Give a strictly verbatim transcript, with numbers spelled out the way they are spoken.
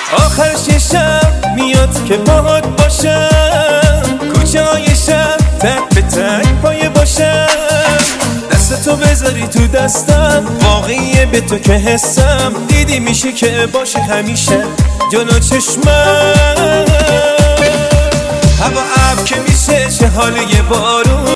آخرش شب میاد که باهات باشم، کوچه های شب تک به تک پایه باشم، دستتو بذاری تو دستم، واقعیه به تو که حسم، دیدی میشه که باشه همیشه جلو چشمم. هوا اب که میشه چه حاله یه بارون،